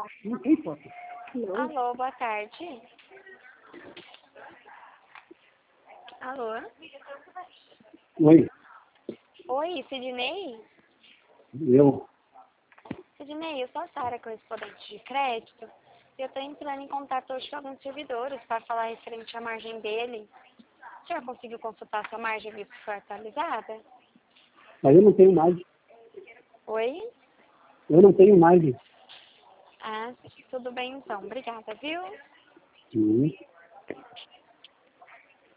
Não tem foto. Alô, boa tarde. Alô? Oi, Oi, Sidney? eu. Sidney, eu sou a Sara, correspondente de crédito. E eu estou entrando em contato hoje com alguns servidores para falar referente à margem dele. O senhor conseguiu consultar sua margem visto que foi atualizada? Mas eu não tenho mais. Oi? Eu não tenho mais. Ah, tudo bem então. Obrigada, viu? Sim.